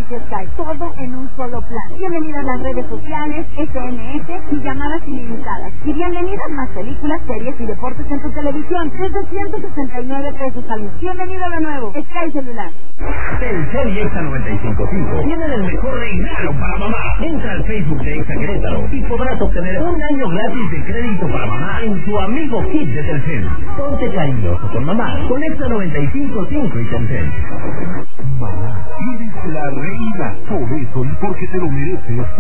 y Sky, todo en un solo plan. Bienvenidas las redes sociales, SMS y llamadas ilimitadas. Y bienvenidas más películas, series y deportes en tu televisión, desde 169 pesos al mes. Bienvenido de nuevo, Sky Celular. Telcel y Exa 95.5 tienen el mejor regalo para mamá. Entra al Facebook de Exa Querétaro y podrás obtener un año gratis de crédito para mamá en su amigo Kit de Telcel. Ponte cariñoso con mamá, con Exa 95.5 y Telcel. Mamá, eres la reina. Por eso y porque te lo mereces.